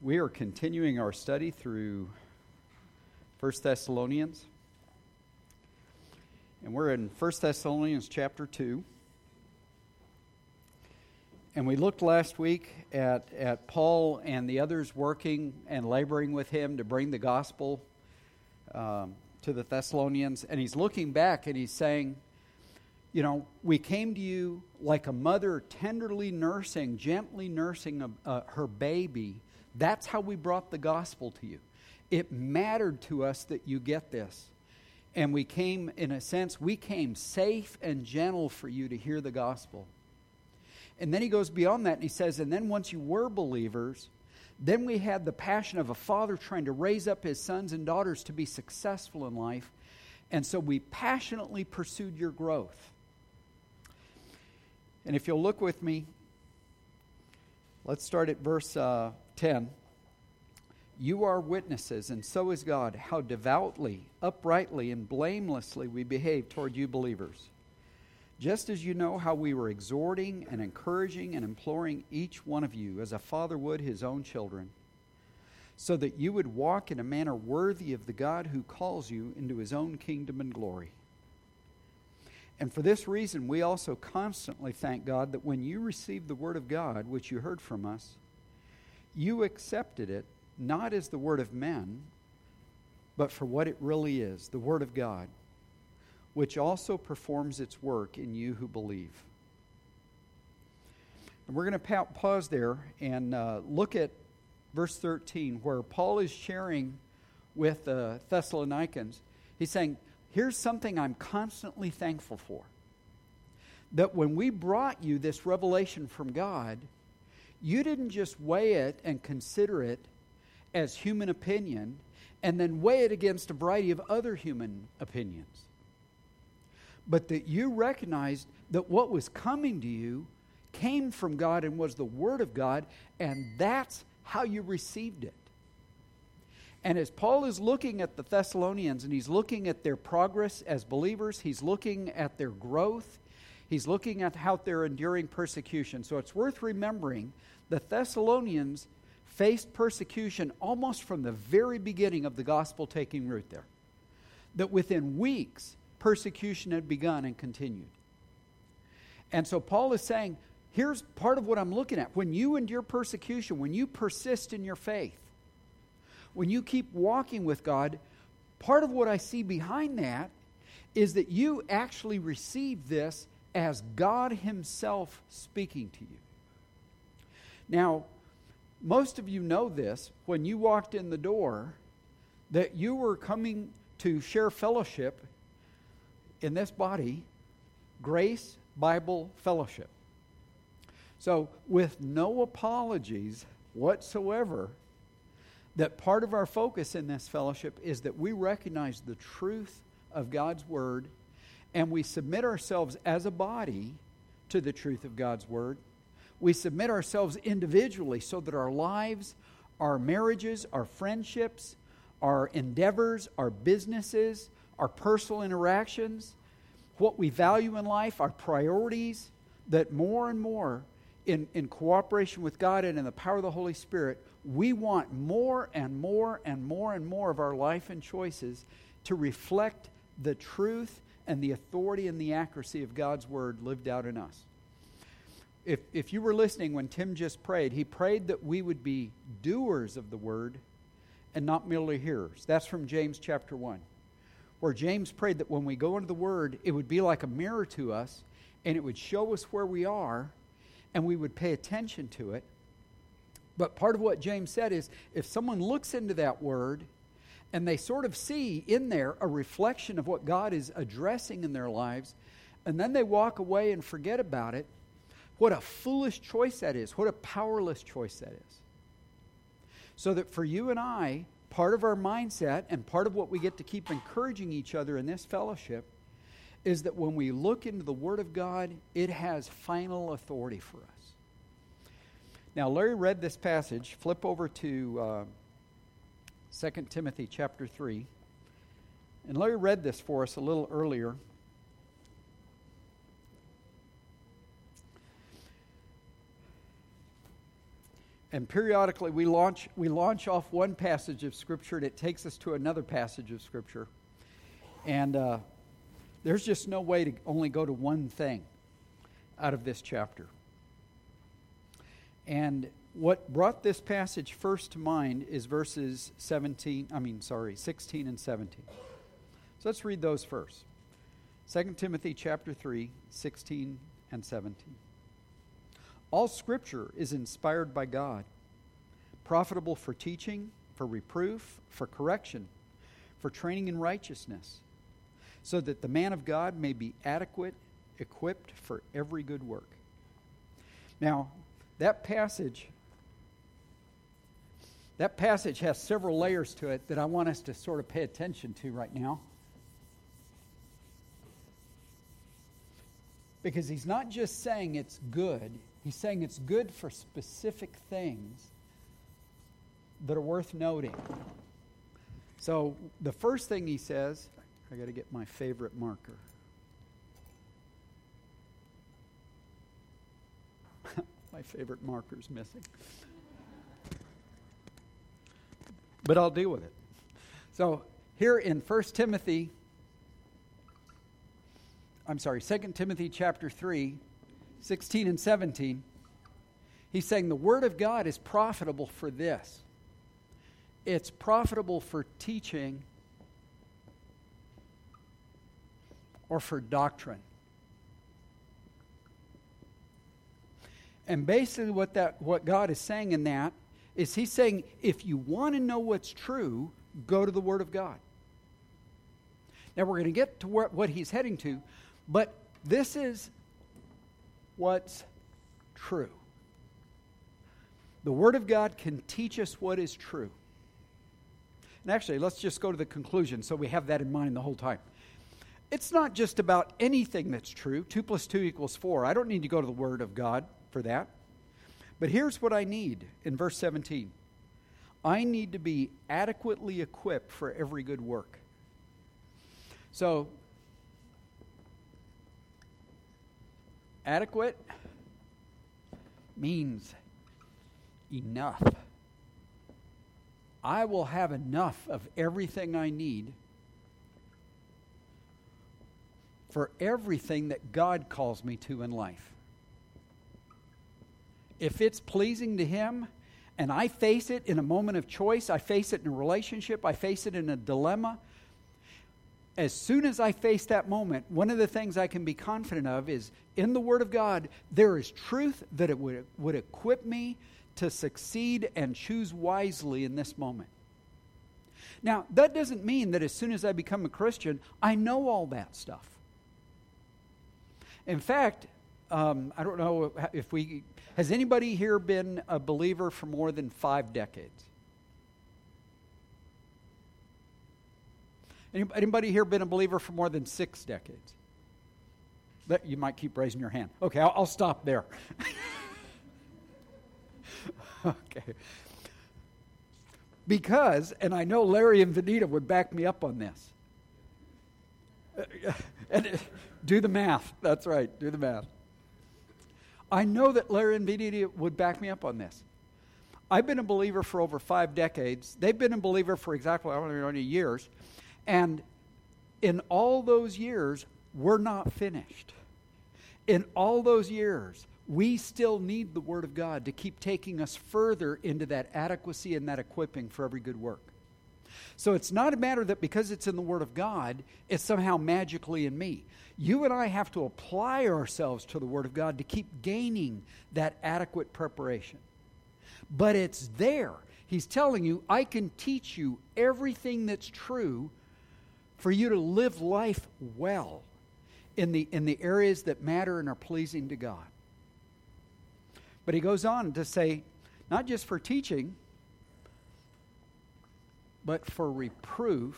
We are continuing our study through 1 Thessalonians. And we're in 1 Thessalonians chapter 2. And we looked last week at Paul and the others working and laboring with him to bring the gospel to the Thessalonians. And he's looking back and he's saying, you know, we came to you like a mother tenderly nursing, gently nursing her baby. That's how we brought the gospel to you. It mattered to us that you get this. And we came, in a sense, we came safe and gentle for you to hear the gospel. And then he goes beyond that and he says, and then once you were believers, then we had the passion of a father trying to raise up his sons and daughters to be successful in life. And so we passionately pursued your growth. And if you'll look with me, let's start at verse 10. You are witnesses, and so is God, how devoutly, uprightly, and blamelessly we behave toward you believers. Just as you know how we were exhorting and encouraging and imploring each one of you as a father would his own children, so that you would walk in a manner worthy of the God who calls you into his own kingdom and glory. And for this reason, we also constantly thank God that when you received the word of God, which you heard from us, you accepted it not as the word of men, but for what it really is, the word of God, which also performs its work in you who believe. And we're going to pause there and look at verse 13, where Paul is sharing with the Thessalonians. He's saying, here's something I'm constantly thankful for. That when we brought you this revelation from God, you didn't just weigh it and consider it as human opinion and then weigh it against a variety of other human opinions. But that you recognized that what was coming to you came from God and was the Word of God, and that's how you received it. And as Paul is looking at the Thessalonians and he's looking at their progress as believers, he's looking at their growth, he's looking at how they're enduring persecution. So it's worth remembering the Thessalonians faced persecution almost from the very beginning of the gospel taking root there. That within weeks, persecution had begun and continued. And so Paul is saying, here's part of what I'm looking at. When you endure persecution, when you persist in your faith, when you keep walking with God, part of what I see behind that is that you actually receive this as God Himself speaking to you. Now, most of you know this, when you walked in the door, that you were coming to share fellowship in this body, Grace Bible Fellowship. So, with no apologies whatsoever, that part of our focus in this fellowship is that we recognize the truth of God's Word and we submit ourselves as a body to the truth of God's Word. We submit ourselves individually so that our lives, our marriages, our friendships, our endeavors, our businesses, our personal interactions, what we value in life, our priorities, that more and more in cooperation with God and in the power of the Holy Spirit, we want more and more and more and more of our life and choices to reflect the truth and the authority and the accuracy of God's Word lived out in us. If you were listening when Tim just prayed, he prayed that we would be doers of the Word and not merely hearers. That's from James chapter 1, where James prayed that when we go into the Word, it would be like a mirror to us, and it would show us where we are, and we would pay attention to it. But part of what James said is, if someone looks into that Word, and they sort of see in there a reflection of what God is addressing in their lives, and then they walk away and forget about it, what a foolish choice that is. What a powerless choice that is. So that for you and I, part of our mindset and part of what we get to keep encouraging each other in this fellowship is that when we look into the Word of God, it has final authority for us. Now, Larry read this passage. Flip over to 2 Timothy chapter 3. And Larry read this for us a little earlier. And periodically we launch off one passage of Scripture and it takes us to another passage of Scripture. And there's just no way to only go to one thing out of this chapter. And what brought this passage first to mind is verses 16 and 17. So let's read those first. 2 Timothy chapter 3, 16 and 17. All Scripture is inspired by God, profitable for teaching, for reproof, for correction, for training in righteousness, so that the man of God may be adequate, equipped for every good work. Now, that passage has several layers to it that I want us to sort of pay attention to right now. Because he's not just saying it's good, he's saying it's good for specific things that are worth noting. So the first thing he says, I got to get my favorite marker. My favorite marker's missing. But I'll deal with it. So here in 2 Timothy chapter 3, 16 and 17, he's saying the Word of God is profitable for this. It's profitable for teaching or for doctrine. And basically what God is saying in that is he's saying, if you want to know what's true, go to the Word of God. Now we're going to get to what he's heading to, but this is what's true. The Word of God can teach us what is true. And actually, let's just go to the conclusion so we have that in mind the whole time. It's not just about anything that's true. 2 + 2 = 4. I don't need to go to the Word of God for that. But here's what I need in verse 17. I need to be adequately equipped for every good work. So, adequate means enough. I will have enough of everything I need for everything that God calls me to in life. If it's pleasing to Him, and I face it in a moment of choice, I face it in a relationship, I face it in a dilemma, as soon as I face that moment, one of the things I can be confident of is in the Word of God, there is truth that it would equip me to succeed and choose wisely in this moment. Now, that doesn't mean that as soon as I become a Christian, I know all that stuff. In fact, I don't know if has anybody here been a believer for more than 5 decades? Anybody here been a believer for more than 6 decades? You might keep raising your hand. Okay, I'll stop there. Okay. Because, and I know Larry and Vanita would back me up on this. Do the math. That's right, do the math. I know that Larry and Vanita would back me up on this. I've been a believer for over 5 decades. They've been a believer for exactly, I don't know how many years. And in all those years, we're not finished. In all those years, we still need the Word of God to keep taking us further into that adequacy and that equipping for every good work. So it's not a matter that because it's in the Word of God, it's somehow magically in me. You and I have to apply ourselves to the Word of God to keep gaining that adequate preparation. But it's there. He's telling you, I can teach you everything that's true for you to live life well in the areas that matter and are pleasing to God. But he goes on to say, not just for teaching, but for reproof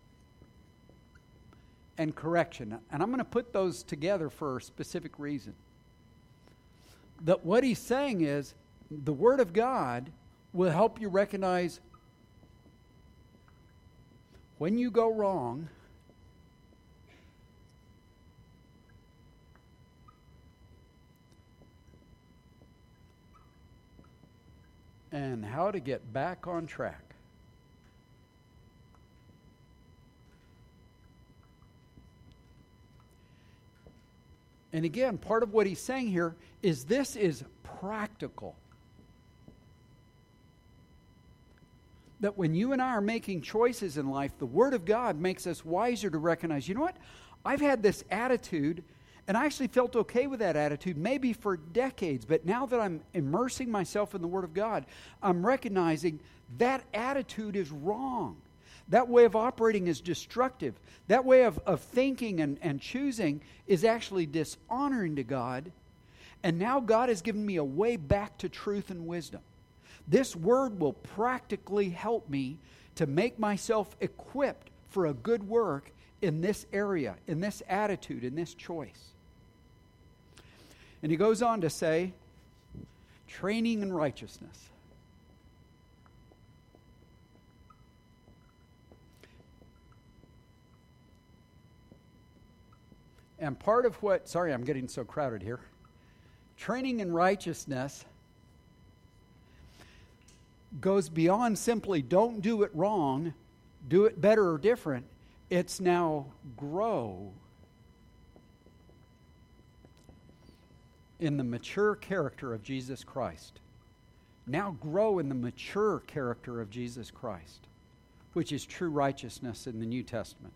and correction. And I'm going to put those together for a specific reason. That what he's saying is, the Word of God will help you recognize when you go wrong and how to get back on track. And again, part of what he's saying here is this is practical. That when you and I are making choices in life, the Word of God makes us wiser to recognize, you know what? I've had this attitude, and I actually felt okay with that attitude maybe for decades, but now that I'm immersing myself in the Word of God, I'm recognizing that attitude is wrong. That way of operating is destructive. That way of thinking and choosing is actually dishonoring to God. And now God has given me a way back to truth and wisdom. This word will practically help me to make myself equipped for a good work in this area, in this attitude, in this choice. And he goes on to say, training in righteousness. And part of what, sorry, I'm getting so crowded here. Training in righteousness goes beyond simply don't do it wrong, do it better or different. It's now grow in the mature character of Jesus Christ. Now grow in the mature character of Jesus Christ, which is true righteousness in the New Testament.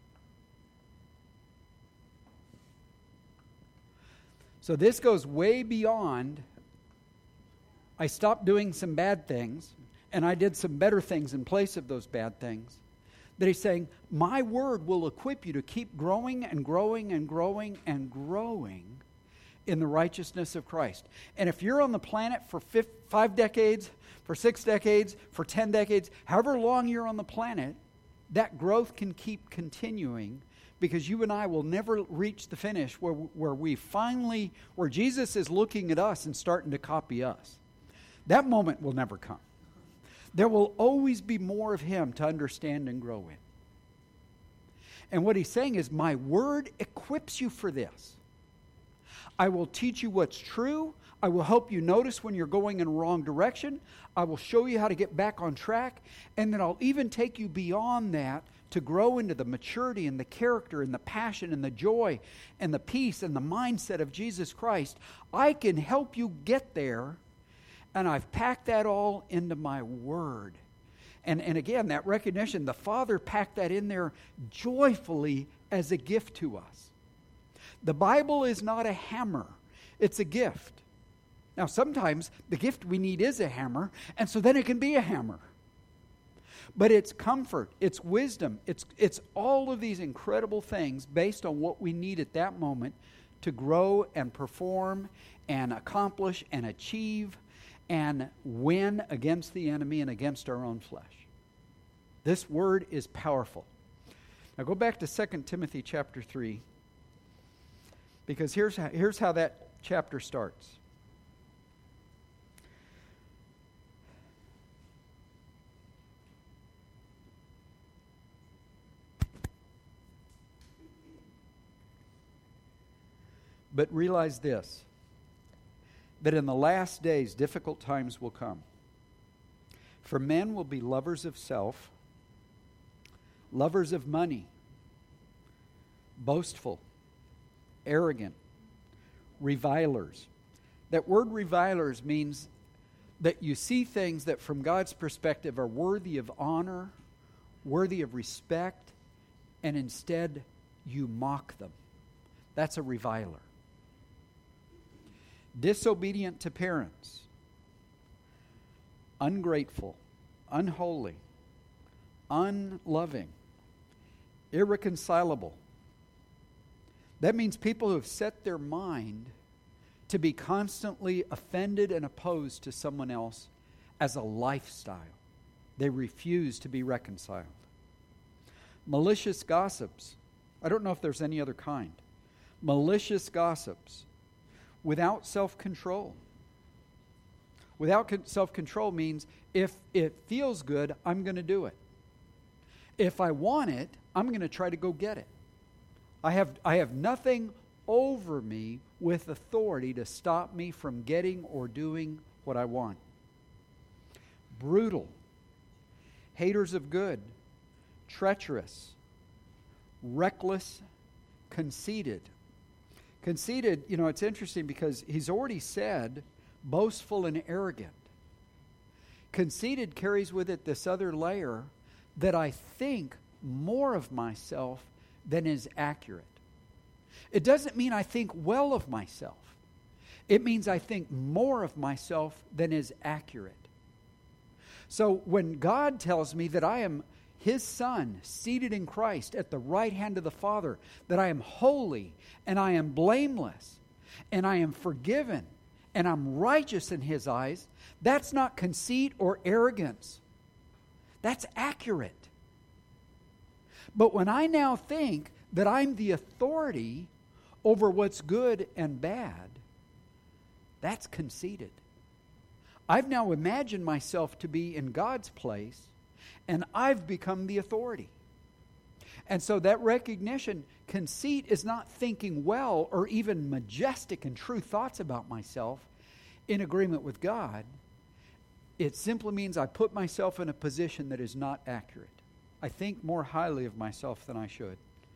So this goes way beyond, I stopped doing some bad things, and I did some better things in place of those bad things. That he's saying, my word will equip you to keep growing and growing and growing and growing in the righteousness of Christ. And if you're on the planet for 5 decades, for 6 decades, for 10 decades, however long you're on the planet, that growth can keep continuing, because you and I will never reach the finish where Jesus is looking at us and starting to copy us. That moment will never come. There will always be more of Him to understand and grow in. And what he's saying is, my word equips you for this. I will teach you what's true. I will help you notice when you're going in a wrong direction. I will show you how to get back on track. And then I'll even take you beyond that to grow into the maturity and the character and the passion and the joy and the peace and the mindset of Jesus Christ. I can help you get there, and I've packed that all into my word. And again, that recognition, the Father packed that in there joyfully as a gift to us. The Bible is not a hammer. It's a gift. Now, sometimes the gift we need is a hammer, and so then it can be a hammer. But it's comfort, it's wisdom, it's all of these incredible things based on what we need at that moment to grow and perform and accomplish and achieve and win against the enemy and against our own flesh. This word is powerful. Now go back to 2 Timothy chapter 3, because here's how that chapter starts. But realize this, that in the last days difficult times will come. For men will be lovers of self, lovers of money, boastful, arrogant, revilers. That word revilers means that you see things that from God's perspective are worthy of honor, worthy of respect, and instead you mock them. That's a reviler. Disobedient to parents, ungrateful, unholy, unloving, irreconcilable. That means people who have set their mind to be constantly offended and opposed to someone else as a lifestyle. They refuse to be reconciled. Malicious gossips. I don't know if there's any other kind. Malicious gossips. Without self-control. Without self-control means if it feels good, I'm going to do it. If I want it, I'm going to try to go get it. I have nothing over me with authority to stop me from getting or doing what I want. brutal, haters of good, treacherous, reckless, conceited. Conceited, it's interesting because he's already said boastful and arrogant. Conceited carries with it this other layer that I think more of myself than is accurate. It doesn't mean I think well of myself. It means I think more of myself than is accurate. So when God tells me that I am His Son, seated in Christ at the right hand of the Father, that I am holy and I am blameless and I am forgiven and I'm righteous in His eyes, that's not conceit or arrogance. That's accurate. But when I now think that I'm the authority over what's good and bad, that's conceited. I've now imagined myself to be in God's place, and I've become the authority. And so that recognition, conceit is not thinking well or even majestic and true thoughts about myself in agreement with God. It simply means I put myself in a position that is not accurate. I think more highly of myself than I should.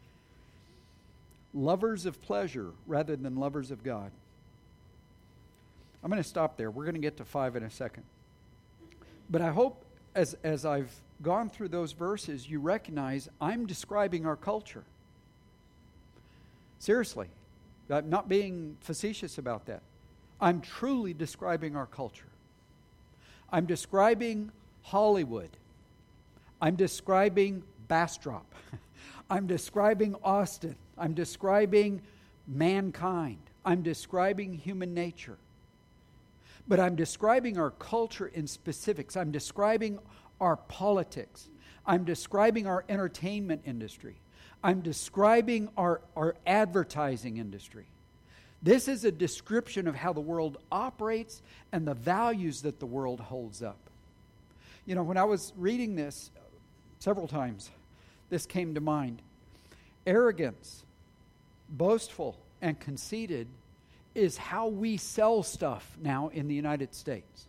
Lovers of pleasure rather than lovers of God. I'm going to stop there. We're going to get to 5 in a second. But I hope as I've gone through those verses, you recognize I'm describing our culture. Seriously. I'm not being facetious about that. I'm truly describing our culture. I'm describing Hollywood. I'm describing Bastrop. I'm describing Austin. I'm describing mankind. I'm describing human nature. But I'm describing our culture in specifics. I'm describing our politics. I'm describing our entertainment industry. I'm describing our advertising industry. This is a description of how the world operates and the values that the world holds up. When I was reading this several times, this came to mind. Arrogance, boastful, and conceited is how we sell stuff now in the United States.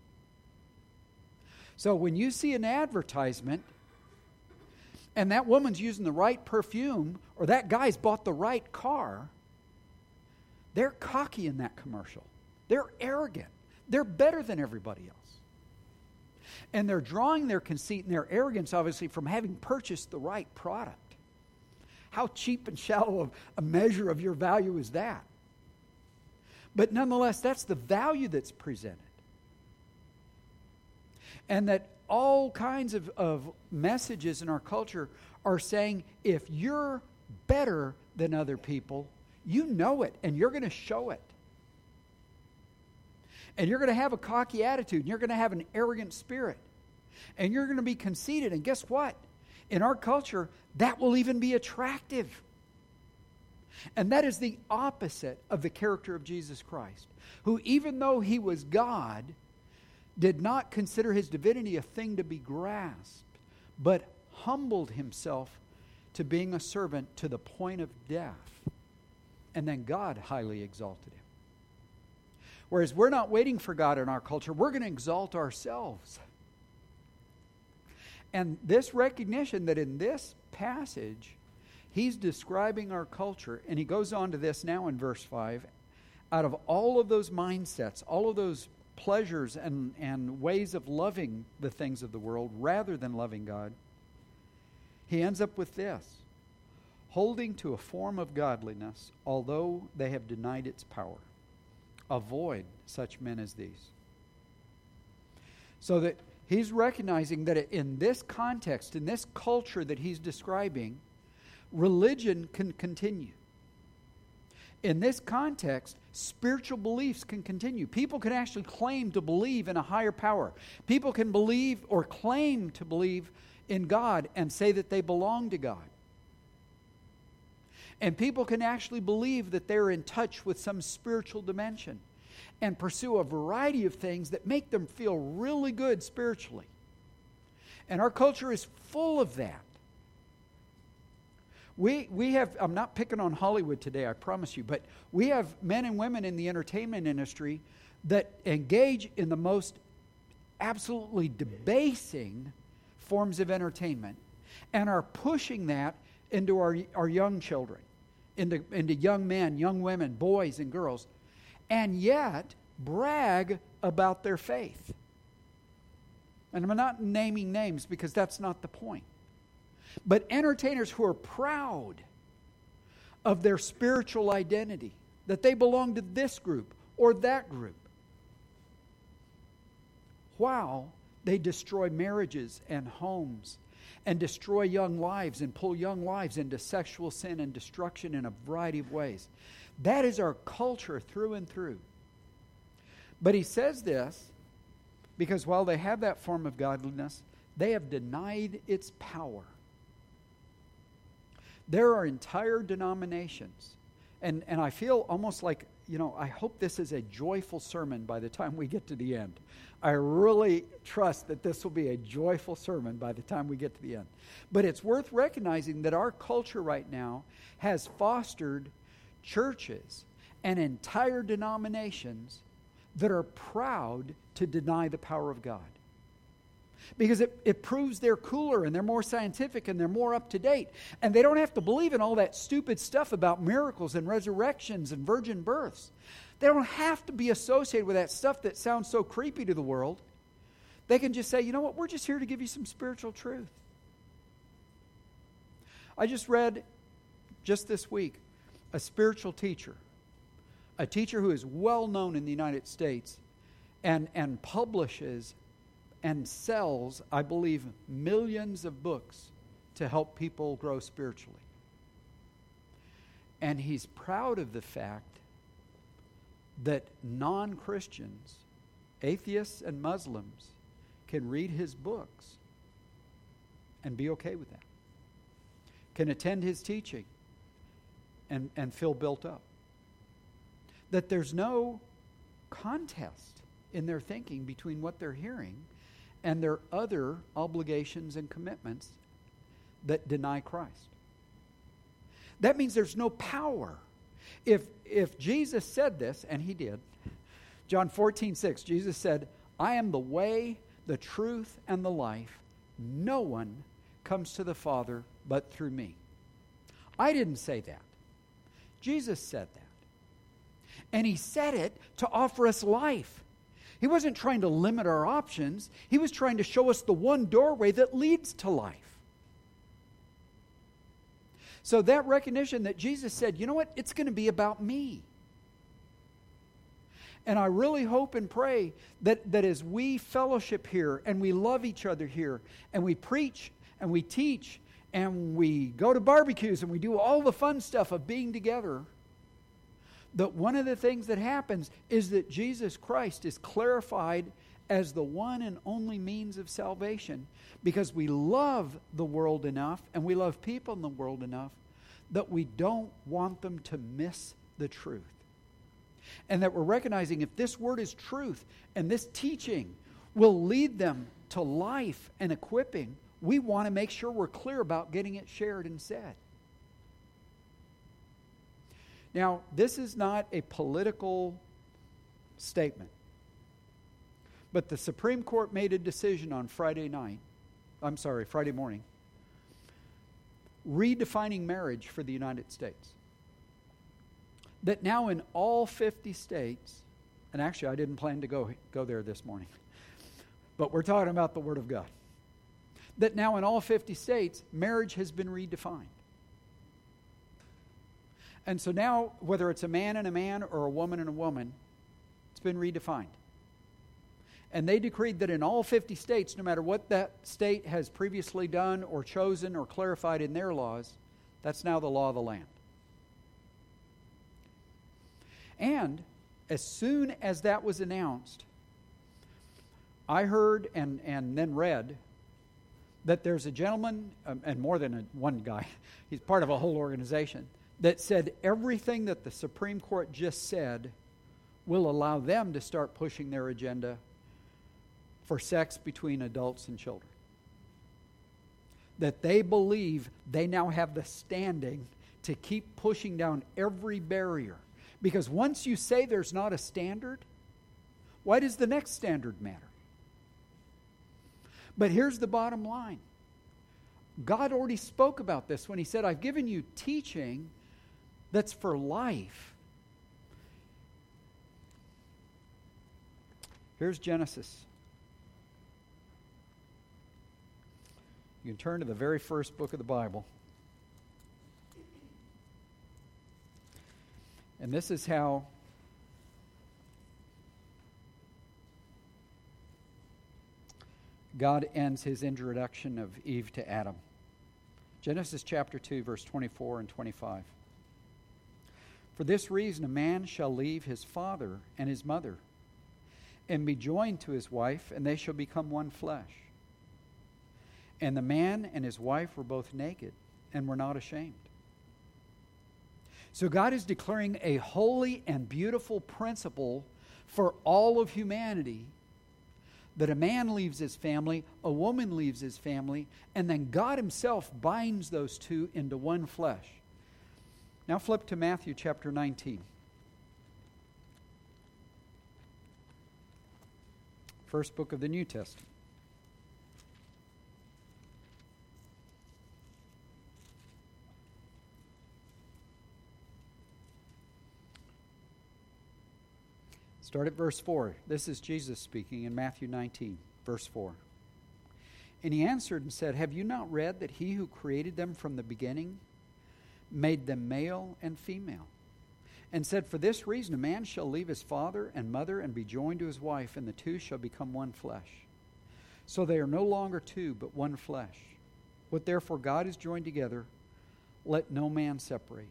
So when you see an advertisement and that woman's using the right perfume or that guy's bought the right car, they're cocky in that commercial. They're arrogant. They're better than everybody else. And they're drawing their conceit and their arrogance, obviously, from having purchased the right product. How cheap and shallow a measure of your value is that? But nonetheless, that's the value that's presented. And that all kinds of messages in our culture are saying, if you're better than other people, you know it, and you're going to show it. And you're going to have a cocky attitude, and you're going to have an arrogant spirit. And you're going to be conceited. And guess what? In our culture, that will even be attractive. And that is the opposite of the character of Jesus Christ, who, even though He was God, did not consider His divinity a thing to be grasped, but humbled Himself to being a servant to the point of death. And then God highly exalted Him. Whereas we're not waiting for God in our culture, we're going to exalt ourselves. And this recognition that in this passage, He's describing our culture, and He goes on to this now in verse 5. Out of all of those mindsets, all of those pleasures and ways of loving the things of the world rather than loving God, He ends up with this: holding to a form of godliness, although they have denied its power. Avoid such men as these. So that He's recognizing that in this context, in this culture that He's describing, religion can continue. In this context, spiritual beliefs can continue. People can actually claim to believe in a higher power. People can believe or claim to believe in God and say that they belong to God. And people can actually believe that they're in touch with some spiritual dimension and pursue a variety of things that make them feel really good spiritually. And our culture is full of that. We have, I'm not picking on Hollywood today, I promise you, but we have men and women in the entertainment industry that engage in the most absolutely debasing forms of entertainment and are pushing that into our young children, into young men, young women, boys and girls, and yet brag about their faith. And I'm not naming names because that's not the point. But entertainers who are proud of their spiritual identity, that they belong to this group or that group, while they destroy marriages and homes and destroy young lives and pull young lives into sexual sin and destruction in a variety of ways. That is our culture through and through. But he says this because while they have that form of godliness, they have denied its power. There are entire denominations, and I feel almost like, I hope this is a joyful sermon by the time we get to the end. I really trust that this will be a joyful sermon by the time we get to the end. But it's worth recognizing that our culture right now has fostered churches and entire denominations that are proud to deny the power of God. Because it proves they're cooler and they're more scientific and they're more up to date. And they don't have to believe in all that stupid stuff about miracles and resurrections and virgin births. They don't have to be associated with that stuff that sounds so creepy to the world. They can just say, you know what, we're just here to give you some spiritual truth. I just read, just this week, a spiritual teacher. A teacher who is well known in the United States and publishes and sells, I believe, millions of books to help people grow spiritually. And he's proud of the fact that non-Christians, atheists and Muslims, can read his books and be okay with that. Can attend his teaching and feel built up. That there's no contest in their thinking between what they're hearing and their other obligations and commitments that deny Christ. That means there's no power. If Jesus said this, and he did, John 14:6, Jesus said, I am the way, the truth, and the life. No one comes to the Father but through me. I didn't say that. Jesus said that. And he said it to offer us life. He wasn't trying to limit our options. He was trying to show us the one doorway that leads to life. So that recognition that Jesus said, you know what, it's going to be about me. And I really hope and pray that as we fellowship here and we love each other here and we preach and we teach and we go to barbecues and we do all the fun stuff of being together, that one of the things that happens is that Jesus Christ is clarified as the one and only means of salvation, because we love the world enough and we love people in the world enough that we don't want them to miss the truth. And that we're recognizing if this word is truth and this teaching will lead them to life and equipping, we want to make sure we're clear about getting it shared and said. Now, this is not a political statement. But the Supreme Court made a decision on Friday morning, redefining marriage for the United States. That now in all 50 states, and actually I didn't plan to go there this morning, but we're talking about the Word of God. That now in all 50 states, marriage has been redefined. And so now, whether it's a man and a man or a woman and a woman, it's been redefined. And they decreed that in all 50 states, no matter what that state has previously done or chosen or clarified in their laws, that's now the law of the land. And as soon as that was announced, I heard and then read that there's a gentleman, and more than one guy, he's part of a whole organization, that said everything that the Supreme Court just said will allow them to start pushing their agenda for sex between adults and children. That they believe they now have the standing to keep pushing down every barrier. Because once you say there's not a standard, why does the next standard matter? But here's the bottom line. God already spoke about this when he said, I've given you teaching that's for life. Here's Genesis. You can turn to the very first book of the Bible. And this is how God ends his introduction of Eve to Adam. Genesis chapter 2, verse 24 and 25. For this reason, a man shall leave his father and his mother and be joined to his wife, and they shall become one flesh. And the man and his wife were both naked and were not ashamed. So God is declaring a holy and beautiful principle for all of humanity, that a man leaves his family, a woman leaves his family, and then God himself binds those two into one flesh. Now flip to Matthew chapter 19. First book of the New Testament. Start at verse 4. This is Jesus speaking in Matthew 19, verse 4. And he answered and said, have you not read that he who created them from the beginning made them male and female? And said, for this reason a man shall leave his father and mother and be joined to his wife, and the two shall become one flesh. So they are no longer two, but one flesh. What therefore God has joined together, let no man separate.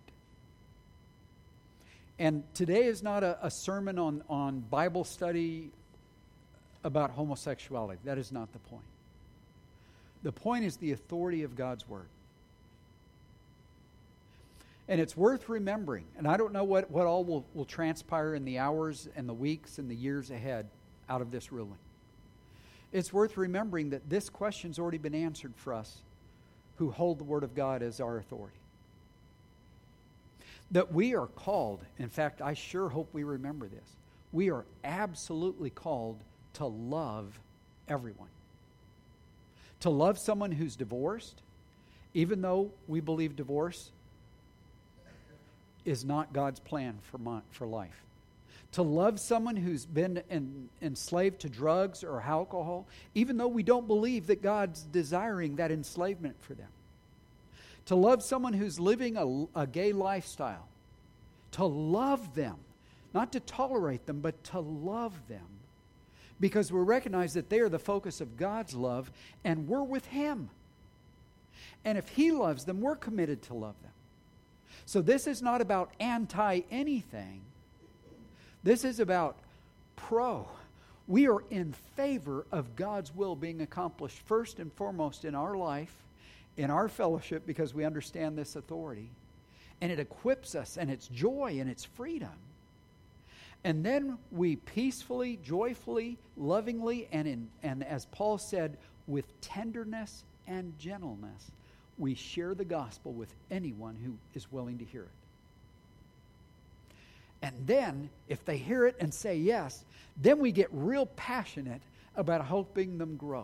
And today is not a sermon on Bible study about homosexuality. That is not the point. The point is the authority of God's Word. And it's worth remembering, and I don't know what all will transpire in the hours and the weeks and the years ahead out of this ruling. It's worth remembering that this question's already been answered for us who hold the Word of God as our authority. That we are called, in fact, I sure hope we remember this, we are absolutely called to love everyone. To love someone who's divorced, even though we believe divorce is not God's plan for life. To love someone who's been enslaved to drugs or alcohol, even though we don't believe that God's desiring that enslavement for them. To love someone who's living a gay lifestyle. To love them. Not to tolerate them, but to love them. Because we recognize that they are the focus of God's love, and we're with Him. And if He loves them, we're committed to love them. So this is not about anti-anything. This is about pro. We are in favor of God's will being accomplished first and foremost in our life, in our fellowship, because we understand this authority. And it equips us, and it's joy, and it's freedom. And then we peacefully, joyfully, lovingly, and as Paul said, with tenderness and gentleness, we share the gospel with anyone who is willing to hear it. And then, if they hear it and say yes, then we get real passionate about helping them grow.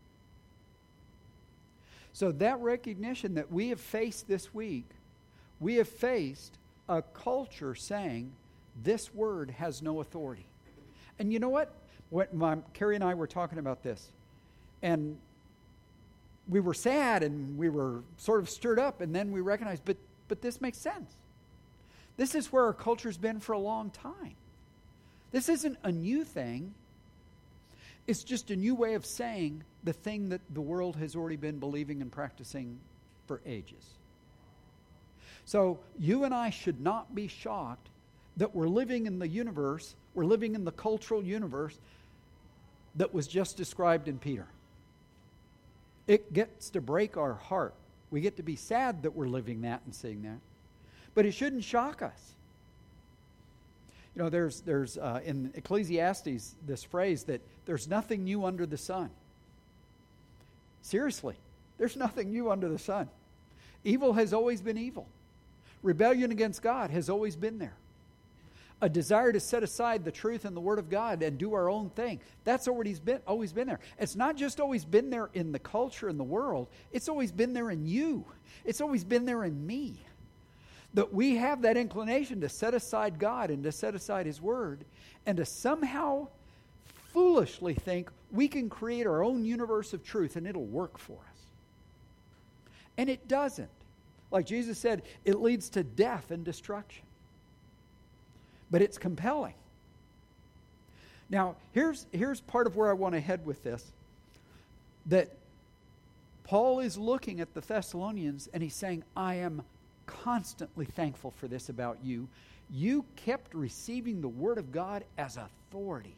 So that recognition that we have faced this week, we have faced a culture saying this word has no authority. And you know what? Carrie and I were talking about this, and we were sad and we were sort of stirred up, and then we recognized, but this makes sense. This is where our culture's been for a long time. This isn't a new thing. It's just a new way of saying the thing that the world has already been believing and practicing for ages. So you and I should not be shocked that we're living in the universe, we're living in the cultural universe that was just described in Peter. It gets to break our heart. We get to be sad that we're living that and seeing that. But it shouldn't shock us. You know, there's in Ecclesiastes this phrase that there's nothing new under the sun. Seriously, there's nothing new under the sun. Evil has always been evil. Rebellion against God has always been there. a desire to set aside the truth and the Word of God and do our own thing. That's always been there. It's not just always been there in the culture and the world. It's always been there in you. It's always been there in me. That we have that inclination to set aside God and to set aside His Word and to somehow foolishly think we can create our own universe of truth and it'll work for us. And it doesn't. Like Jesus said, it leads to death and destruction. But it's compelling. Now, here's part of where I want to head with this. That Paul is looking at the Thessalonians and he's saying, I am constantly thankful for this about you. You kept receiving the Word of God as authority.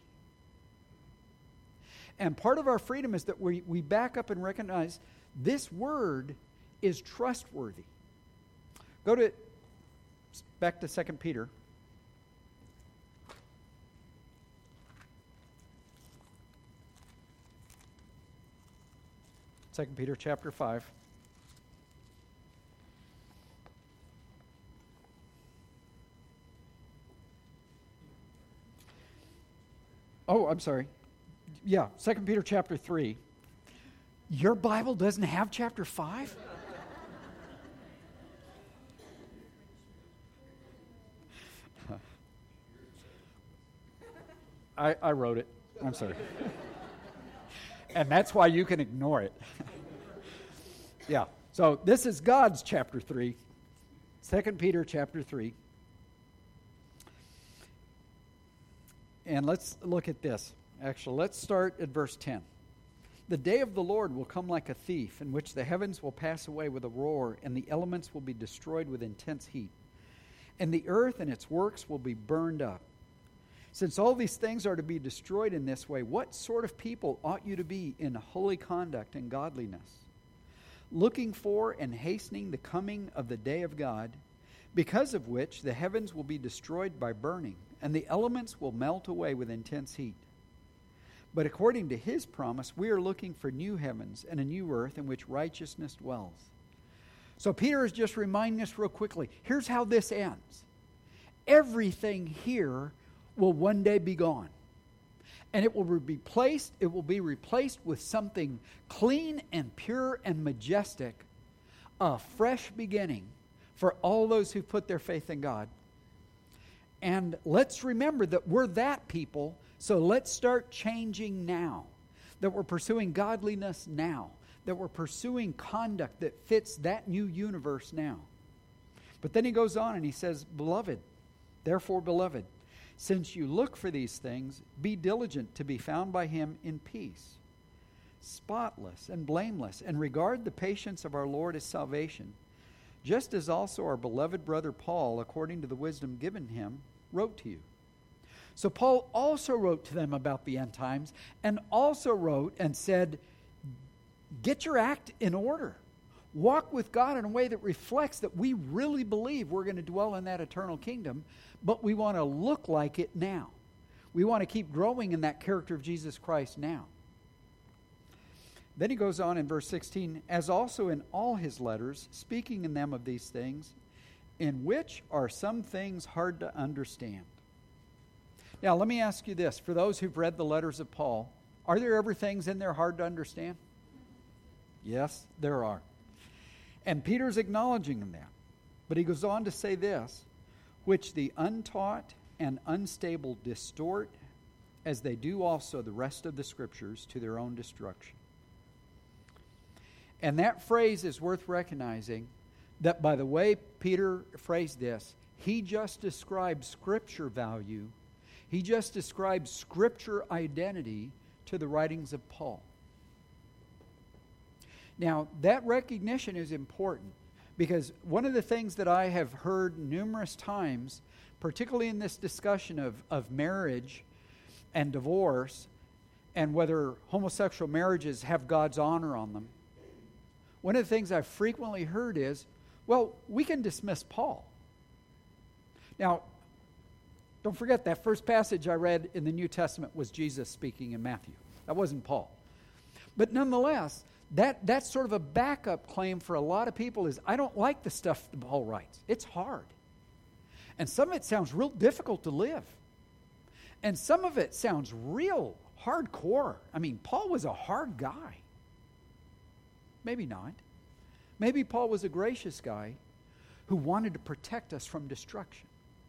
And part of our freedom is that we back up and recognize this Word is trustworthy. Back to 2 Peter. 2 Peter chapter 5. Oh, I'm sorry. Yeah, 2 Peter chapter 3. Your Bible doesn't have chapter 5? I wrote it. I'm sorry. And that's why you can ignore it. Yeah. So this is God's chapter 3. 2 Peter chapter 3. And let's look at this. Actually, let's start at verse 10. The day of the Lord will come like a thief, in which the heavens will pass away with a roar, and the elements will be destroyed with intense heat. And the earth and its works will be burned up. Since all these things are to be destroyed in this way, what sort of people ought you to be in holy conduct and godliness, looking for and hastening the coming of the day of God, because of which the heavens will be destroyed by burning, and the elements will melt away with intense heat? But according to His promise, we are looking for new heavens and a new earth in which righteousness dwells. So Peter is just reminding us real quickly, here's how this ends. Everything here will one day be gone. And it will be replaced with something clean and pure and majestic, a fresh beginning for all those who put their faith in God. And let's remember that we're that people, so let's start changing now. That we're pursuing godliness now. That we're pursuing conduct that fits that new universe now. But then he goes on and he says, Beloved, therefore, beloved, since you look for these things, be diligent to be found by Him in peace, spotless and blameless, and regard the patience of our Lord as salvation, just as also our beloved brother Paul, according to the wisdom given him, wrote to you. So Paul also wrote to them about the end times, and also wrote and said, get your act in order. Walk with God in a way that reflects that we really believe we're going to dwell in that eternal kingdom, but we want to look like it now. We want to keep growing in that character of Jesus Christ now. Then he goes on in verse 16, as also in all his letters, speaking in them of these things, in which are some things hard to understand. Now, let me ask you this. For those who've read the letters of Paul, are there ever things in there hard to understand? Yes, there are. And Peter's acknowledging that. But he goes on to say this, which the untaught and unstable distort, as they do also the rest of the Scriptures, to their own destruction. And that phrase is worth recognizing, that by the way Peter phrased this, he just described Scripture value, he just described Scripture identity to the writings of Paul. Now, that recognition is important because one of the things that I have heard numerous times, particularly in this discussion of marriage and divorce and whether homosexual marriages have God's honor on them, one of the things I've frequently heard is, well, we can dismiss Paul. Now, don't forget that first passage I read in the New Testament was Jesus speaking in Matthew. That wasn't Paul. But nonetheless, that's sort of a backup claim for a lot of people is, I don't like the stuff that Paul writes. It's hard. And some of it sounds real difficult to live. And some of it sounds real hardcore. I mean, Paul was a hard guy. Maybe not. Maybe Paul was a gracious guy who wanted to protect us from destruction.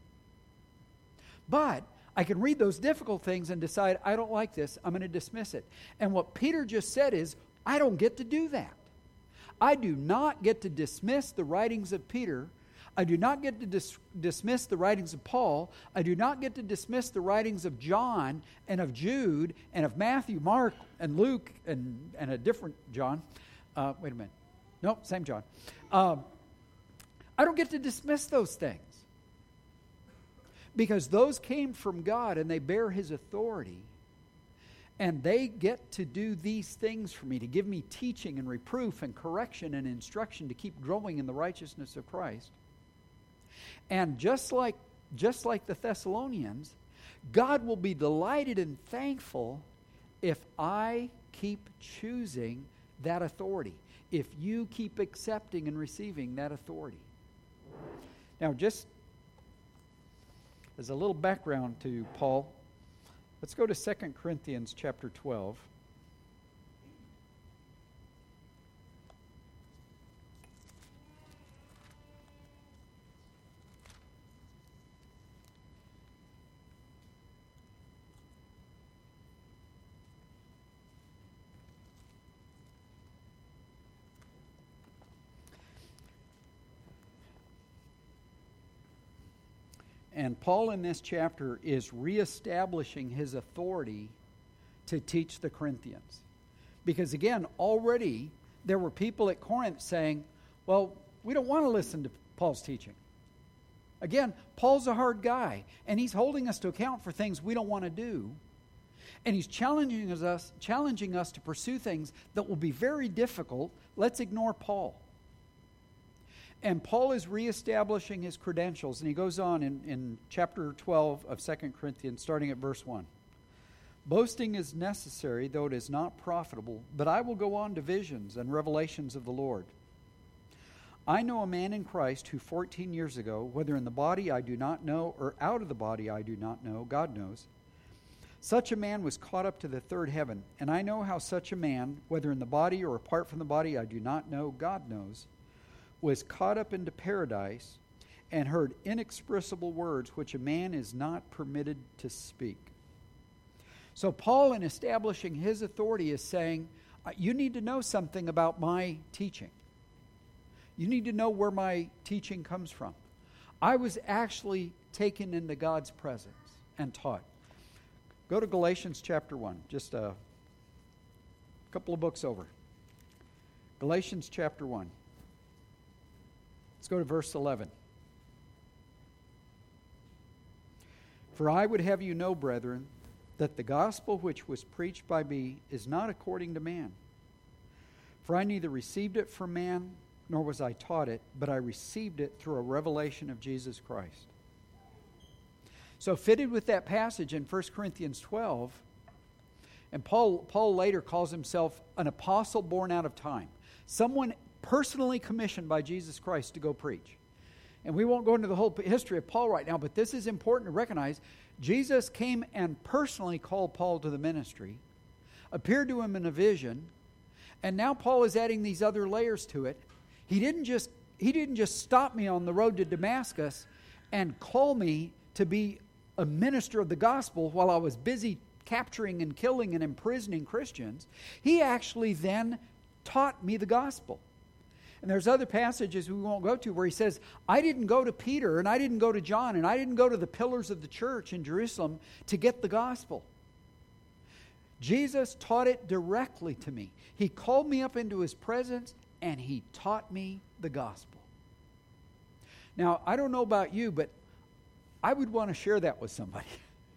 But I can read those difficult things and decide, I don't like this, I'm going to dismiss it. And what Peter just said is, I don't get to do that. I do not get to dismiss the writings of Peter. I do not get to dismiss the writings of Paul. I do not get to dismiss the writings of John and of Jude and of Matthew, Mark, and Luke, and a different John. Wait a minute. Nope, same John. I don't get to dismiss those things. Because those came from God and they bear His authority. And they get to do these things for me, to give me teaching and reproof and correction and instruction to keep growing in the righteousness of Christ. And just like the Thessalonians, God will be delighted and thankful if I keep choosing that authority, if you keep accepting and receiving that authority. Now, just as a little background to Paul, let's go to 2 Corinthians chapter 12. And Paul in this chapter is reestablishing his authority to teach the Corinthians. Because again, already there were people at Corinth saying, well, we don't want to listen to Paul's teaching. Again, Paul's a hard guy, and he's holding us to account for things we don't want to do. And he's challenging us to pursue things that will be very difficult. Let's ignore Paul. And Paul is reestablishing his credentials, and he goes on in chapter 12 of 2 Corinthians, starting at verse 1. Boasting is necessary, though it is not profitable, but I will go on to visions and revelations of the Lord. I know a man in Christ who 14 years ago, whether in the body I do not know, or out of the body I do not know, God knows, such a man was caught up to the third heaven. And I know how such a man, whether in the body or apart from the body I do not know, God knows, was caught up into paradise and heard inexpressible words which a man is not permitted to speak. So Paul, in establishing his authority, is saying, you need to know something about my teaching. You need to know where my teaching comes from. I was actually taken into God's presence and taught. Go to Galatians chapter 1, just a couple of books over. Galatians chapter 1. Let's go to verse 11. For I would have you know, brethren, that the gospel which was preached by me is not according to man. For I neither received it from man, nor was I taught it, but I received it through a revelation of Jesus Christ. So fitted with that passage in 1 Corinthians 12, and Paul later calls himself an apostle born out of time. Someone personally commissioned by Jesus Christ to go preach. And we won't go into the whole history of Paul right now, but this is important to recognize. Jesus came and personally called Paul to the ministry, appeared to him in a vision, and now Paul is adding these other layers to it. He didn't just stop me on the road to Damascus and call me to be a minister of the gospel while I was busy capturing and killing and imprisoning Christians. He actually then taught me the gospel. And there's other passages we won't go to where he says, I didn't go to Peter and I didn't go to John and I didn't go to the pillars of the church in Jerusalem to get the gospel. Jesus taught it directly to me. He called me up into his presence and he taught me the gospel. Now, I don't know about you, but I would want to share that with somebody.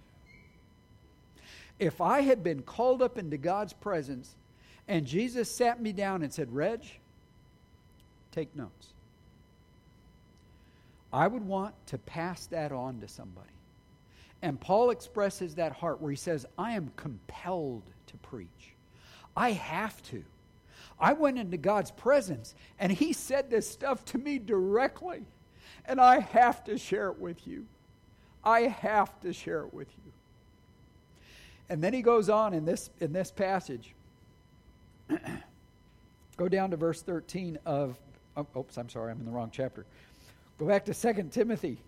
If I had been called up into God's presence and Jesus sat me down and said, Reg, take notes, I would want to pass that on to somebody. And Paul expresses that heart where he says, I am compelled to preach. I have to. I went into God's presence and he said this stuff to me directly. And I have to share it with you. I have to share it with you. And then he goes on in this passage. Go down to verse 13 of... oops, I'm sorry, I'm in the wrong chapter. Go back to 2 Timothy.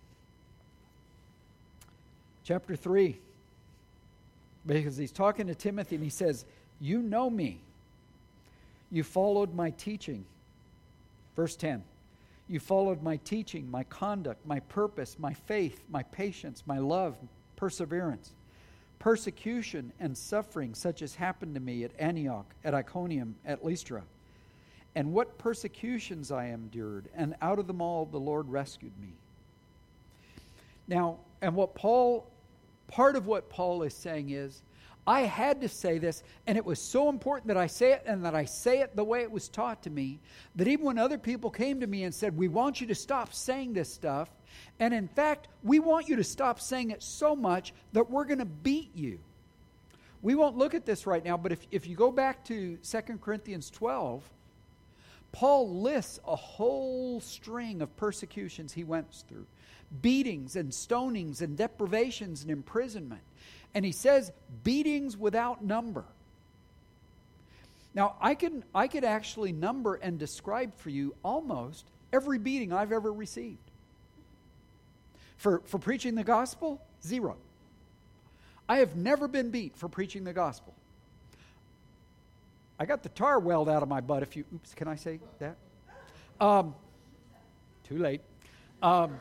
Chapter 3. Because he's talking to Timothy and he says, you know me. You followed my teaching. Verse 10. You followed my teaching, my conduct, my purpose, my faith, my patience, my love, perseverance, persecution and suffering such as happened to me at Antioch, at Iconium, at Lystra. And what persecutions I endured, and out of them all the Lord rescued me. Now, and part of what Paul is saying is, I had to say this, and it was so important that I say it, and that I say it the way it was taught to me, that even when other people came to me and said, we want you to stop saying this stuff, and in fact, we want you to stop saying it so much that we're going to beat you. We won't look at this right now, but if you go back to 2 Corinthians 12, Paul lists a whole string of persecutions he went through. Beatings and stonings and deprivations and imprisonment. And he says, beatings without number. Now, I could actually number and describe for you almost every beating I've ever received. For preaching the gospel, 0. I have never been beat for preaching the gospel. I got the tar welled out of my butt oops, can I say that? Too late. And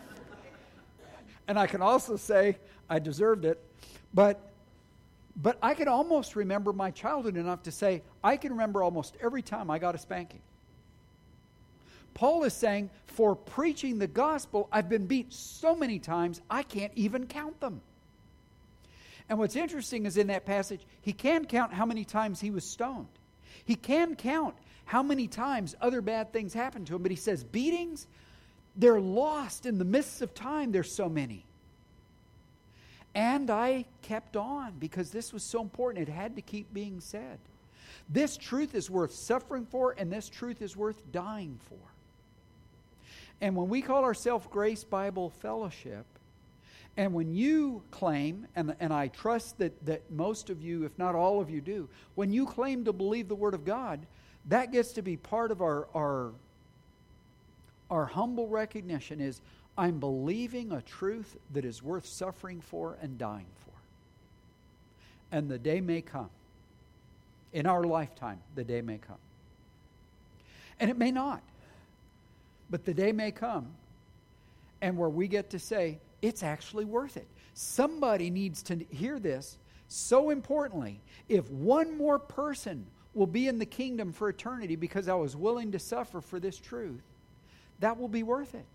I can also say I deserved it. But I can almost remember my childhood enough to say I can remember almost every time I got a spanking. Paul is saying, for preaching the gospel, I've been beat so many times, I can't even count them. And what's interesting is in that passage, he can count how many times he was stoned. He can count how many times other bad things happened to him. But he says, beatings, they're lost in the mists of time. There's so many. And I kept on because this was so important. It had to keep being said. This truth is worth suffering for, and this truth is worth dying for. And when we call ourselves Grace Bible Fellowship, and when you claim, and I trust that most of you, if not all of you do, when you claim to believe the Word of God, that gets to be part of our humble recognition is, I'm believing a truth that is worth suffering for and dying for. And the day may come. In our lifetime, the day may come. And it may not. But the day may come, and where we get to say, it's actually worth it. Somebody needs to hear this. So importantly, if one more person will be in the kingdom for eternity because I was willing to suffer for this truth, that will be worth it.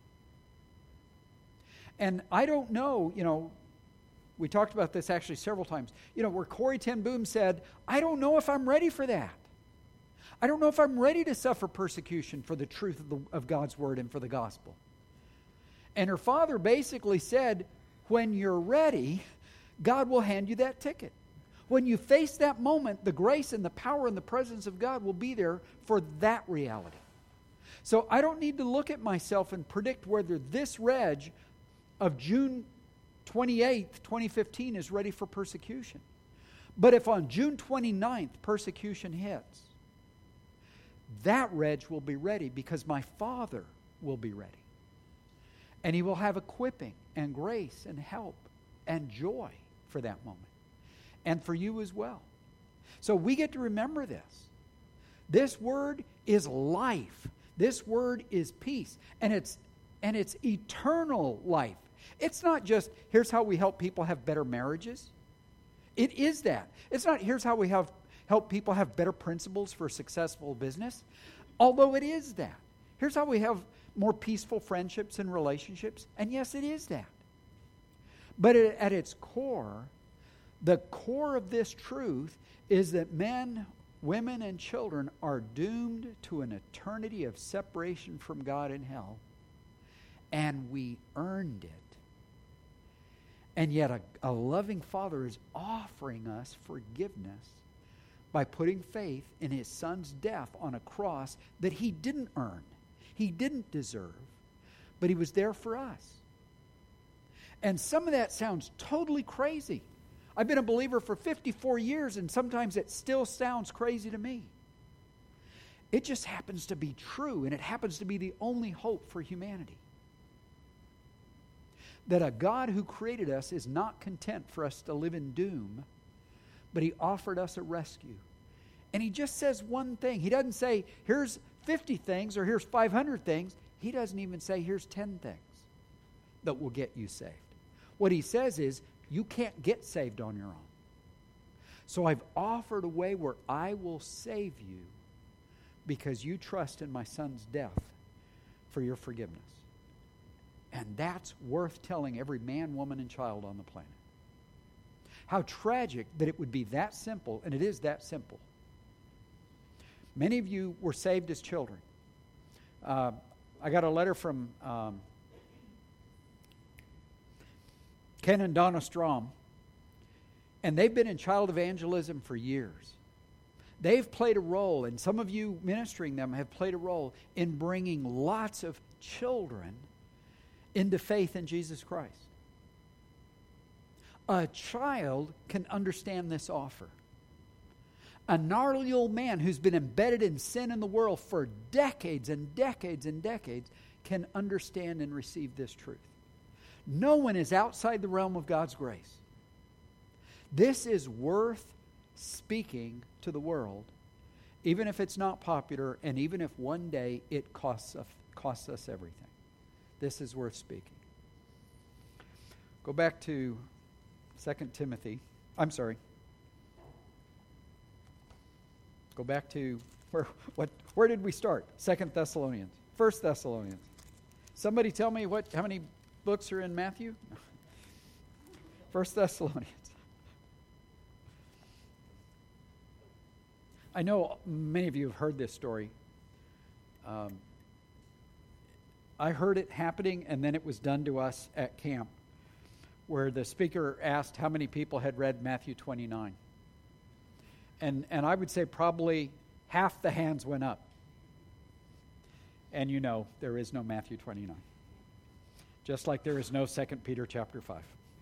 And I don't know, we talked about this actually several times, where Corrie ten Boom said, I don't know if I'm ready for that. I don't know if I'm ready to suffer persecution for the truth of God's word and for the gospel. And her father basically said, when you're ready, God will hand you that ticket. When you face that moment, the grace and the power and the presence of God will be there for that reality. So I don't need to look at myself and predict whether this reg of June 28th, 2015 is ready for persecution. But if on June 29th persecution hits, that reg will be ready because my Father will be ready. And He will have equipping and grace and help and joy for that moment. And for you as well. So we get to remember this. This word is life. This word is peace. And it's eternal life. It's not just, here's how we help people have better marriages. It is that. It's not, here's how we help people have better principles for successful business. Although it is that. Here's how we have more peaceful friendships and relationships. And yes, it is that. But at its core, the core of this truth is that men, women, and children are doomed to an eternity of separation from God in hell. And we earned it. And yet a loving Father is offering us forgiveness by putting faith in His Son's death on a cross that He didn't earn. He didn't deserve. but he was there for us. And some of that sounds totally crazy. I've been a believer for 54 years, and sometimes it still sounds crazy to me. It just happens to be true, and it happens to be the only hope for humanity. That a God who created us is not content for us to live in doom, but he offered us a rescue. And he just says one thing. He doesn't say, here's 50 things or here's 500 things. He doesn't even say, here's 10 things that will get you saved. What he says is, you can't get saved on your own. So I've offered a way where I will save you because you trust in my Son's death for your forgiveness. And that's worth telling every man, woman, and child on the planet. How tragic that it would be that simple, and it is that simple. Many of you were saved as children. I got a letter from Ken and Donna Strom, and they've been in child evangelism for years. They've played a role, and some of you ministering them have played a role in bringing lots of children into faith in Jesus Christ. A child can understand this offer. A gnarly old man who's been embedded in sin in the world for decades and decades and decades can understand and receive this truth. No one is outside the realm of God's grace. This is worth speaking to the world, even if it's not popular, and even if one day it costs us everything. This is worth speaking. Go back to 2 Timothy. I'm sorry. Go back to where did we start? 2 Thessalonians. 1 Thessalonians. Somebody tell me how many books are in Matthew? 1 Thessalonians. I know many of you have heard this story. I heard it happening, and then it was done to us at camp, where the speaker asked how many people had read Matthew 29. And I would say probably half the hands went up. And you know, there is no Matthew 29. Just like there is no 2 Peter chapter 5.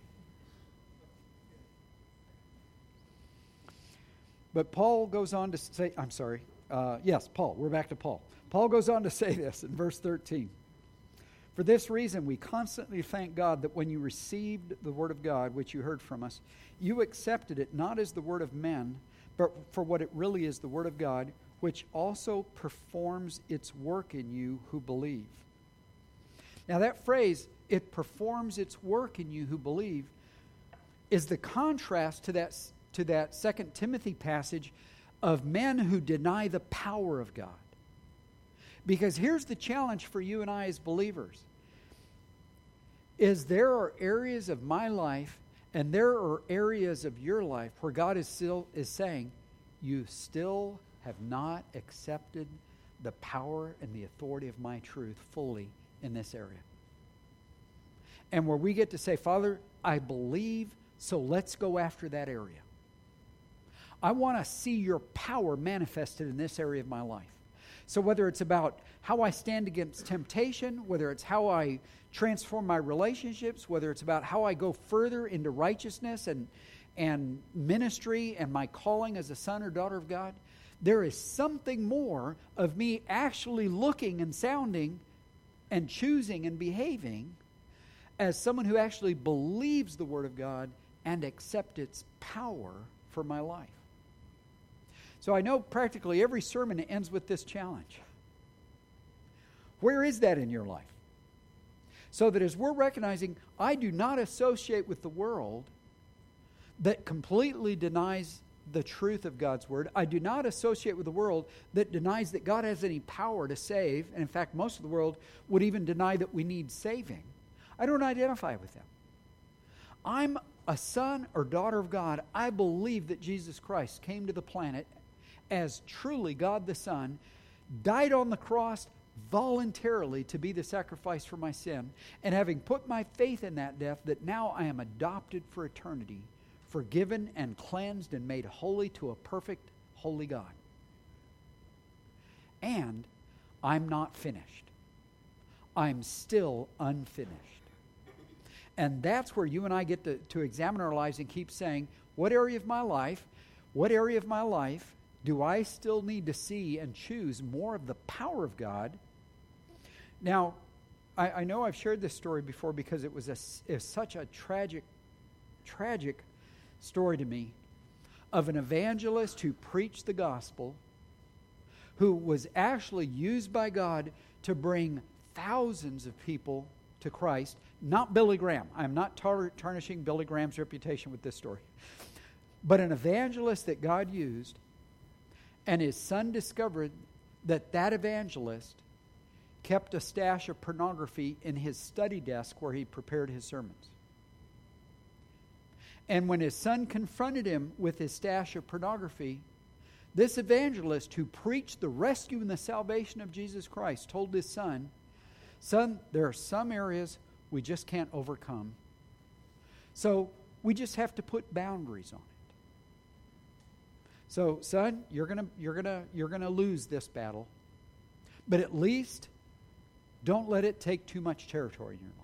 But Paul goes on to say, Paul. We're back to Paul. Paul goes on to say this in verse 13. For this reason, we constantly thank God that when you received the word of God, which you heard from us, you accepted it not as the word of men, but for what it really is, the word of God, which also performs its work in you who believe. Now that phrase, it performs its work in you who believe, is the contrast to that 2 Timothy passage of men who deny the power of God. Because here's the challenge for you and I as believers, is there are areas of my life and there are areas of your life where God is saying, you still have not accepted the power and the authority of my truth fully in this area. And where we get to say, Father, I believe, so let's go after that area. I want to see your power manifested in this area of my life. So whether it's about how I stand against temptation, whether it's how I transform my relationships, whether it's about how I go further into righteousness and ministry and my calling as a son or daughter of God, there is something more of me actually looking and sounding and choosing and behaving as someone who actually believes the Word of God and accepts its power for my life. So I know practically every sermon ends with this challenge. Where is that in your life? So that as we're recognizing, I do not associate with the world that completely denies the truth of God's Word. I do not associate with the world that denies that God has any power to save. And in fact, most of the world would even deny that we need saving. I don't identify with them. I'm a son or daughter of God. I believe that Jesus Christ came to the planet as truly God the Son, died on the cross voluntarily to be the sacrifice for my sin, and having put my faith in that death, that now I am adopted for eternity, forgiven and cleansed and made holy to a perfect, holy God. And I'm not finished. I'm still unfinished. And that's where you and I get to examine our lives and keep saying, what area of my life do I still need to see and choose more of the power of God? Now, I know I've shared this story before because it was such a tragic story to me of an evangelist who preached the gospel, who was actually used by God to bring thousands of people to Christ. Not Billy Graham. I'm not tarnishing Billy Graham's reputation with this story. But an evangelist that God used, and his son discovered that evangelist kept a stash of pornography in his study desk where he prepared his sermons. And when his son confronted him with his stash of pornography, this evangelist who preached the rescue and the salvation of Jesus Christ told his son, "Son, there are some areas we just can't overcome. So we just have to put boundaries on it. So, son, you're gonna lose this battle. But at least don't let it take too much territory in your life."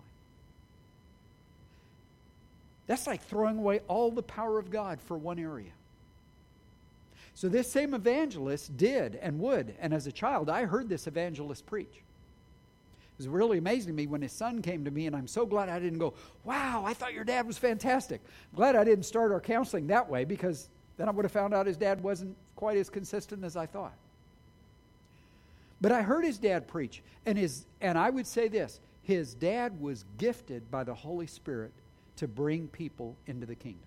That's like throwing away all the power of God for one area. So this same evangelist did and would. And as a child, I heard this evangelist preach. It was really amazing to me when his son came to me, and I'm so glad I didn't go, "Wow, I thought your dad was fantastic." I'm glad I didn't start our counseling that way, because then I would have found out his dad wasn't quite as consistent as I thought. But I heard his dad preach, and I would say this, his dad was gifted by the Holy Spirit to bring people into the kingdom.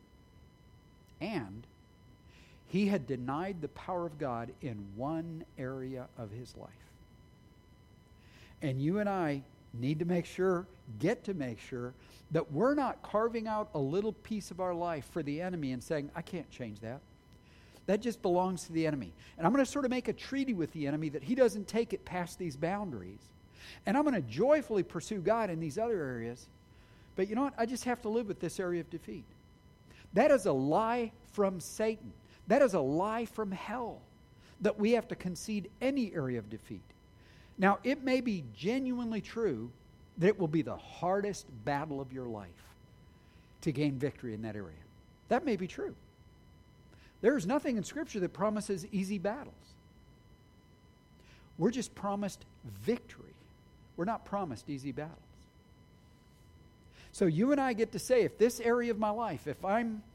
And he had denied the power of God in one area of his life. And you and I need to make sure that we're not carving out a little piece of our life for the enemy and saying, "I can't change that. That just belongs to the enemy. And I'm going to sort of make a treaty with the enemy that he doesn't take it past these boundaries. And I'm going to joyfully pursue God in these other areas. But you know what? I just have to live with this area of defeat." That is a lie from Satan. That is a lie from hell, that we have to concede any area of defeat. Now, it may be genuinely true that it will be the hardest battle of your life to gain victory in that area. That may be true. There is nothing in Scripture that promises easy battles. We're just promised victory. We're not promised easy battles. So you and I get to say, if this area of my life, it's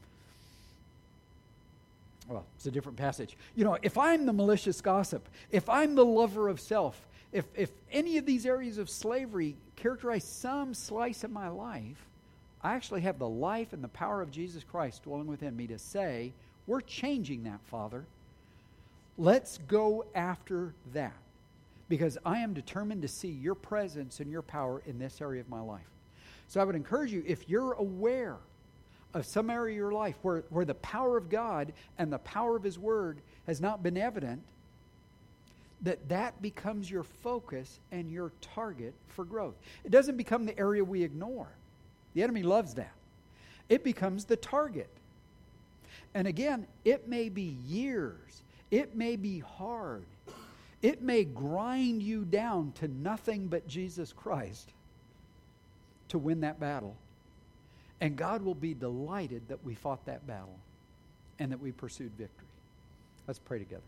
a different passage. If I'm the malicious gossip, if I'm the lover of self, if any of these areas of slavery characterize some slice of my life, I actually have the life and the power of Jesus Christ dwelling within me to say, "We're changing that, Father. Let's go after that, because I am determined to see your presence and your power in this area of my life." So I would encourage you, if you're aware of some area of your life where the power of God and the power of His Word has not been evident, that becomes your focus and your target for growth. It doesn't become the area we ignore. The enemy loves that. It becomes the target. And again, it may be years. It may be hard. It may grind you down to nothing but Jesus Christ to win that battle. And God will be delighted that we fought that battle and that we pursued victory. Let's pray together.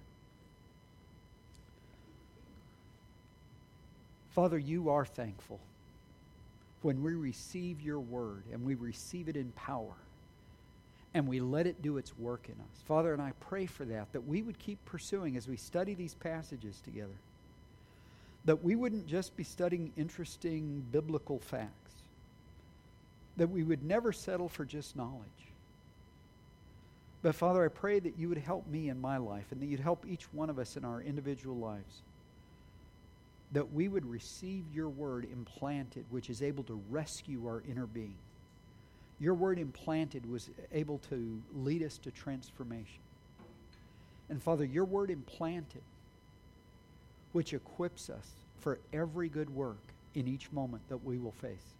Father, you are thankful when we receive your word and we receive it in power and we let it do its work in us. Father, and I pray for that we would keep pursuing as we study these passages together, that we wouldn't just be studying interesting biblical facts, that we would never settle for just knowledge. But Father, I pray that you would help me in my life and that you'd help each one of us in our individual lives, that we would receive your word implanted, which is able to rescue our inner being. Your word implanted was able to lead us to transformation. And Father, your word implanted, which equips us for every good work in each moment that we will face.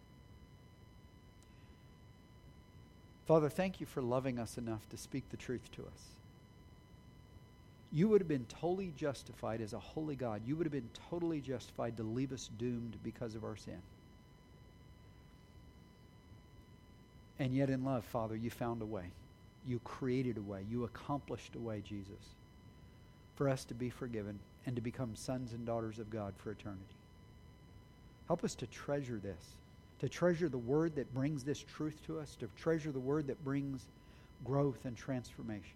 Father, thank you for loving us enough to speak the truth to us. You would have been totally justified as a holy God. You would have been totally justified to leave us doomed because of our sin. And yet in love, Father, you found a way. You created a way. You accomplished a way, Jesus, for us to be forgiven and to become sons and daughters of God for eternity. Help us to treasure this, to treasure the word that brings this truth to us, to treasure the word that brings growth and transformation.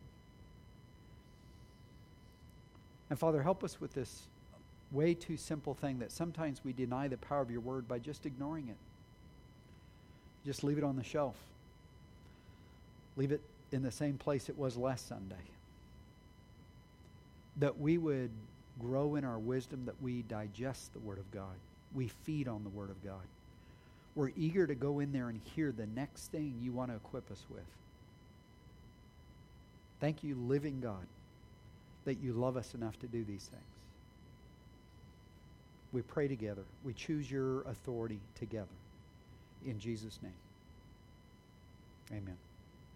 And Father, help us with this way too simple thing that sometimes we deny the power of your word by just ignoring it. Just leave it on the shelf. Leave it in the same place it was last Sunday. That we would grow in our wisdom, that we digest the Word of God. We feed on the Word of God. We're eager to go in there and hear the next thing you want to equip us with. Thank you, living God, that you love us enough to do these things. We pray together. We choose your authority together. In Jesus' name. Amen.